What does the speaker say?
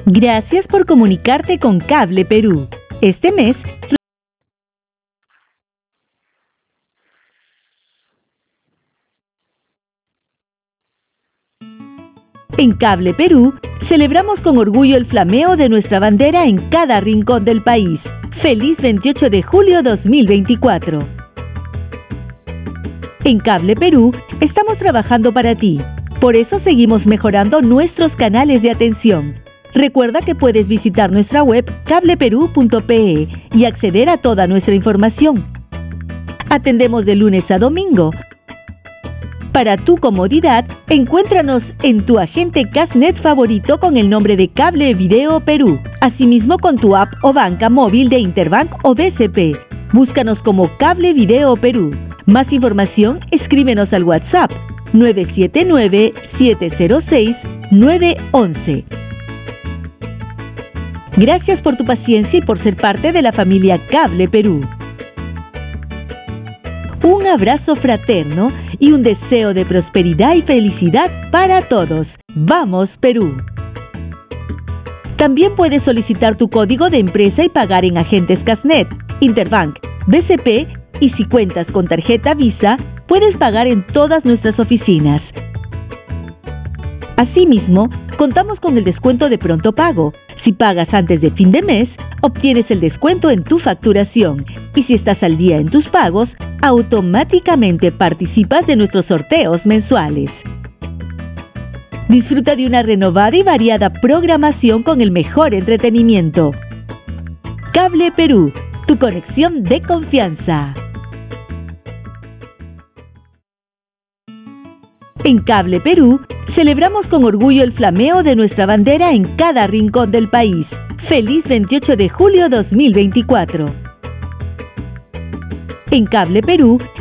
Gracias por comunicarte con Cable Perú. Este mes, en Cable Perú, celebramos con orgullo el flameo de nuestra bandera en cada rincón del país. ¡Feliz 28 de julio 2024! En Cable Perú, estamos trabajando para ti. Por eso seguimos mejorando nuestros canales de atención. Recuerda que puedes visitar nuestra web cableperú.pe y acceder a toda nuestra información. Atendemos de lunes a domingo. Para tu comodidad, encuéntranos en tu agente Castnet favorito con el nombre de Cable Video Perú. Asimismo con tu app o banca móvil de Interbank o BCP. Búscanos como Cable Video Perú. Más información, escríbenos al WhatsApp 979-706-911. Gracias por tu paciencia y por ser parte de la familia Cable Perú. Un abrazo fraterno y un deseo de prosperidad y felicidad para todos. ¡Vamos, Perú! También puedes solicitar tu código de empresa y pagar en agentes Castnet, Interbank, BCP y si cuentas con tarjeta Visa, puedes pagar en todas nuestras oficinas. Asimismo, contamos con el descuento de pronto pago. Si pagas antes de fin de mes, obtienes el descuento en tu facturación. Y si estás al día en tus pagos, automáticamente participas de nuestros sorteos mensuales. Disfruta de una renovada y variada programación con el mejor entretenimiento. Cable Perú, tu conexión de confianza. En Cable Perú, celebramos con orgullo el flameo de nuestra bandera en cada rincón del país. ¡Feliz 28 de julio 2024! En Cable Perú,